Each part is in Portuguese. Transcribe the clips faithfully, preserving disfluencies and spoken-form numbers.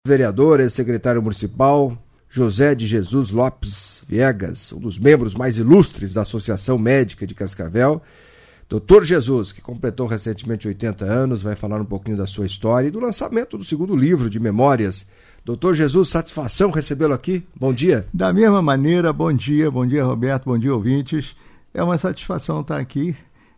Vereador e secretário municipal José de Jesus Lopes Viegas, um dos membros mais ilustres da Associação Médica de Cascavel. doutor Jesus, que completou recentemente oitenta anos, vai falar um pouquinho da sua história e do lançamento do segundo livro de memórias. doutor Jesus, satisfação recebê-lo aqui. Bom dia. Da mesma maneira, bom dia, bom dia Roberto, bom dia ouvintes. É uma satisfação estar aqui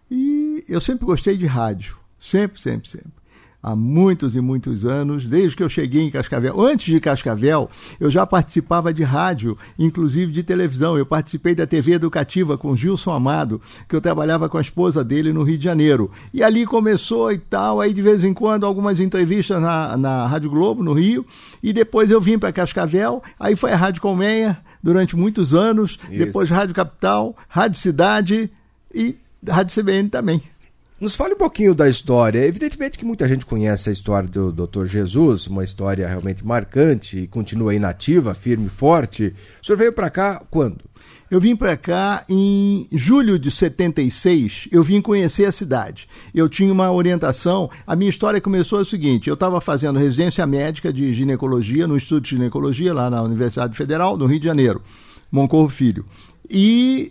e eu sempre gostei de rádio, sempre, sempre, sempre. Há muitos e muitos anos, desde que eu cheguei em Cascavel. Antes de Cascavel, eu já participava de rádio, inclusive de televisão. Eu participei da T V Educativa com Gilson Amado, que eu trabalhava com a esposa dele no Rio de Janeiro. E ali começou e tal, aí de vez em quando algumas entrevistas na, na Rádio Globo, no Rio, e depois eu vim para Cascavel, aí foi a Rádio Colmeia durante muitos anos, Isso. Depois Rádio Capital, Rádio Cidade e Rádio C B N também. Nos fale um pouquinho da história. Evidentemente que muita gente conhece a história do doutor Jesus, uma história realmente marcante e continua inativa, firme e forte. O senhor veio para cá quando? Eu vim para cá em julho de setenta e seis, eu vim conhecer a cidade. Eu tinha uma orientação, a minha história começou o seguinte, eu estava fazendo residência médica de ginecologia, no Instituto de Ginecologia, lá na Universidade Federal, no Rio de Janeiro, Moncorvo Filho. E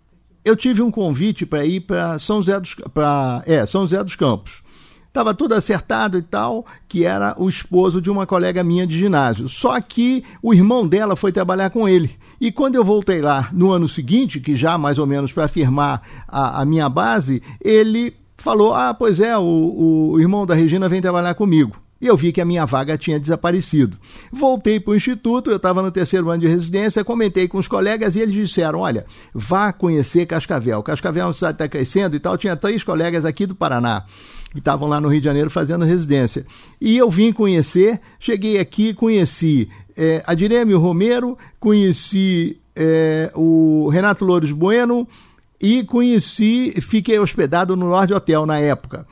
eu tive um convite para ir para São José dos, pra, é, São José dos Campos. Estava tudo acertado e tal, que era o esposo de uma colega minha de ginásio. Só que o irmão dela foi trabalhar com ele. E quando eu voltei lá no ano seguinte, que já mais ou menos para firmar a, a minha base, ele falou, ah, pois é, o, o irmão da Regina vem trabalhar comigo. E eu vi que a minha vaga tinha desaparecido. Voltei para o Instituto, eu estava no terceiro ano de residência, comentei com os colegas e eles disseram, olha, vá conhecer Cascavel. Cascavel é uma cidade que está crescendo e tal. Tinha três colegas aqui do Paraná que estavam lá no Rio de Janeiro fazendo residência. E eu vim conhecer, cheguei aqui, conheci é, a Dirêmio Romero, conheci é, o Renato Loures Bueno e conheci, fiquei hospedado no Lorde Hotel na época.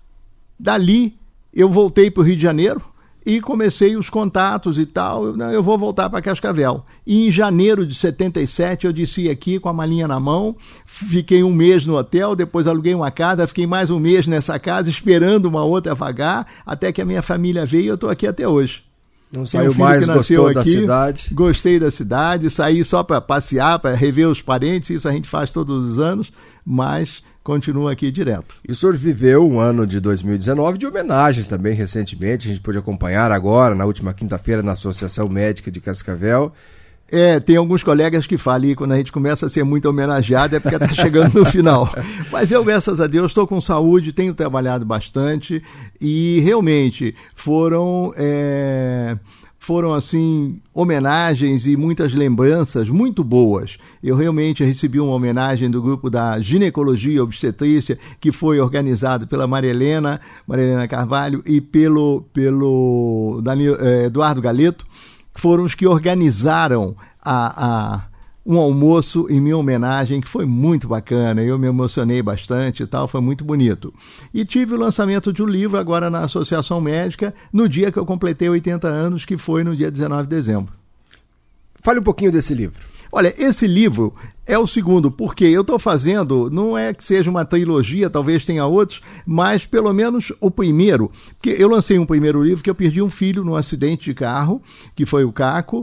Dali, eu voltei para o Rio de Janeiro e comecei os contatos e tal. Eu, não, eu vou voltar para Cascavel. E em janeiro de setenta e sete eu desci aqui com a malinha na mão, fiquei um mês no hotel, depois aluguei uma casa, fiquei mais um mês nessa casa esperando uma outra vagar, até que a minha família veio e eu estou aqui até hoje. Não saiu mais, gostou aqui, da cidade? Gostei da cidade, saí só para passear, para rever os parentes, isso a gente faz todos os anos, mas continua aqui direto. E o senhor viveu um ano de dois mil e dezenove de homenagens também recentemente, a gente pôde acompanhar agora, na última quinta-feira, na Associação Médica de Cascavel. É, tem alguns colegas que falam, e quando a gente começa a ser muito homenageado é porque está chegando no final. Mas eu, graças a Deus, estou com saúde, tenho trabalhado bastante e realmente foram... É... Foram, assim, homenagens e muitas lembranças muito boas. Eu realmente recebi uma homenagem do grupo da Ginecologia e Obstetrícia, que foi organizado pela Maria Helena, Maria Helena Carvalho e pelo, pelo Daniel, eh, Eduardo Galeto, que foram os que organizaram a... a um almoço em minha homenagem, que foi muito bacana, eu me emocionei bastante e tal, foi muito bonito. E tive o lançamento de um livro agora na Associação Médica, no dia que eu completei oitenta anos, que foi no dia dezenove de dezembro. Fale um pouquinho desse livro. Olha, esse livro é o segundo, porque eu estou fazendo, não é que seja uma trilogia, talvez tenha outros, mas pelo menos o primeiro, porque eu lancei um primeiro livro que eu perdi um filho num acidente de carro, que foi o Caco,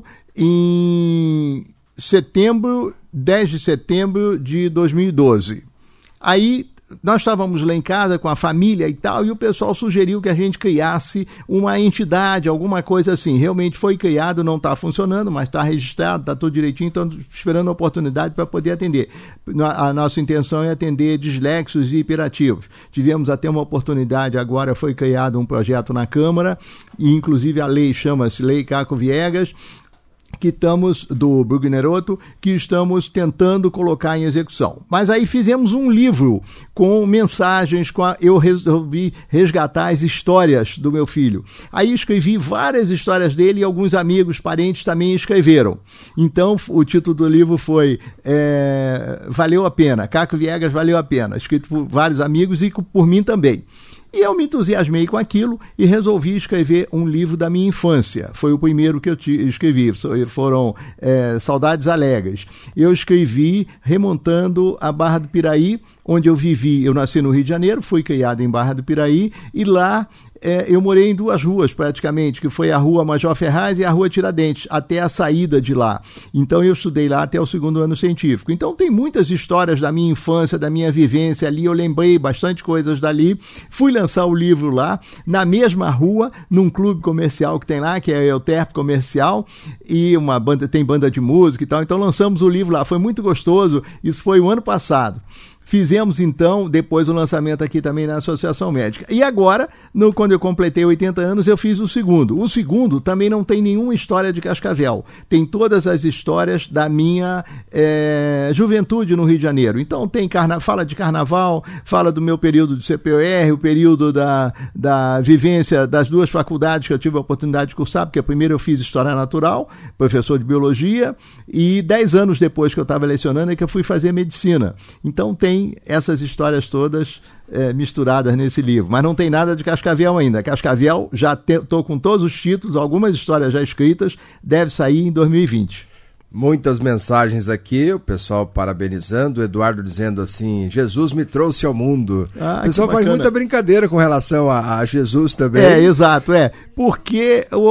em setembro, dez de setembro de dois mil e doze. Aí nós estávamos lá em casa com a família e tal, e o pessoal sugeriu que a gente criasse uma entidade, alguma coisa assim. Realmente foi criado, não está funcionando, mas está registrado, está tudo direitinho, então esperando a oportunidade para poder atender. A nossa intenção é atender dislexos e hiperativos. Tivemos até uma oportunidade, agora foi criado um projeto na Câmara, e inclusive a lei chama-se Lei Caco Viegas, que estamos, do Brugneroto, que estamos tentando colocar em execução. Mas aí fizemos um livro com mensagens, com a, eu resolvi resgatar as histórias do meu filho. Aí escrevi várias histórias dele e alguns amigos, parentes também escreveram. Então o título do livro foi é, Valeu a Pena, Caco Viegas Valeu a Pena, escrito por vários amigos e por mim também. E eu me entusiasmei com aquilo e resolvi escrever um livro da minha infância. Foi o primeiro que eu escrevi, foram é, Saudades Alegres. Eu escrevi remontando a Barra do Piraí, onde eu vivi. Eu nasci no Rio de Janeiro, fui criado em Barra do Piraí e lá é, eu morei em duas ruas praticamente, que foi a Rua Major Ferraz e a Rua Tiradentes, até a saída de lá. Então eu estudei lá até o segundo ano científico. Então tem muitas histórias da minha infância, da minha vivência ali, eu lembrei bastante coisas dali. Fui lançar o livro lá, na mesma rua, num clube comercial que tem lá, que é o Euterpe Comercial, e uma banda, tem banda de música e tal. Então lançamos o livro lá, foi muito gostoso. Isso foi o ano passado. Fizemos, então, depois o lançamento aqui também na Associação Médica. E agora, no, quando eu completei oitenta anos, eu fiz o segundo. O segundo também não tem nenhuma história de Cascavel. Tem todas as histórias da minha é, juventude no Rio de Janeiro. Então, tem carna... fala de carnaval, fala do meu período de C P O R, o período da, da vivência das duas faculdades que eu tive a oportunidade de cursar, porque primeiro eu fiz História Natural, professor de Biologia, e dez anos depois que eu estava lecionando é que eu fui fazer Medicina. Então, tem essas histórias todas é, misturadas nesse livro, mas não tem nada de Cascavel ainda. Cascavel, já estou com todos os títulos, algumas histórias já escritas, deve sair em dois mil e vinte. Muitas mensagens aqui, o pessoal parabenizando, o Eduardo dizendo assim, Jesus me trouxe ao mundo. Ah, o pessoal faz muita brincadeira com relação a, a Jesus também. É, exato, é, porque o...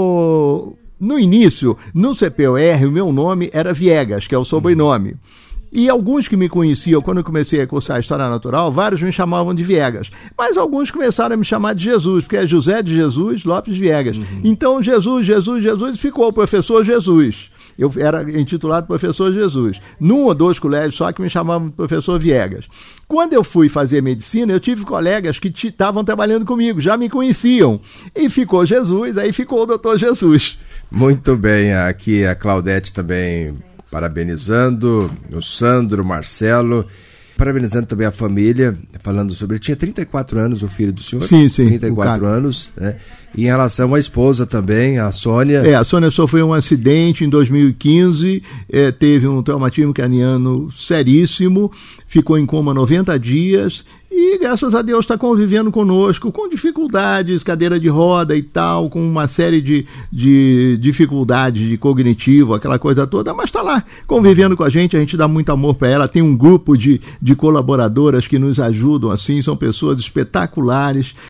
o... no início, no C P O R, o meu nome era Viegas, que é o sobrenome. E alguns que me conheciam, quando eu comecei a cursar História Natural, vários me chamavam de Viegas. Mas alguns começaram a me chamar de Jesus, porque é José de Jesus Lopes Viegas. Uhum. Então, Jesus, Jesus, Jesus, ficou o professor Jesus. Eu era intitulado Professor Jesus. Num ou dois colégios só que me chamavam de Professor Viegas. Quando eu fui fazer medicina, eu tive colegas que estavam trabalhando comigo, já me conheciam. E ficou Jesus, aí ficou o doutor Jesus. Muito bem, aqui a Claudete também parabenizando, o Sandro, o Marcelo, parabenizando também a família, falando sobre... Tinha trinta e quatro anos o filho do senhor? Sim, sim. trinta e quatro anos, né? E em relação à esposa também, a Sônia... É, a Sônia sofreu um acidente em dois mil e quinze, é, teve um traumatismo craniano seríssimo, ficou em coma noventa dias... E, graças a Deus, está convivendo conosco, com dificuldades, cadeira de roda e tal, com uma série de, de dificuldades de cognitivo, aquela coisa toda, mas está lá, convivendo com a gente, a gente dá muito amor para ela, tem um grupo de, de colaboradoras que nos ajudam, assim, são pessoas espetaculares.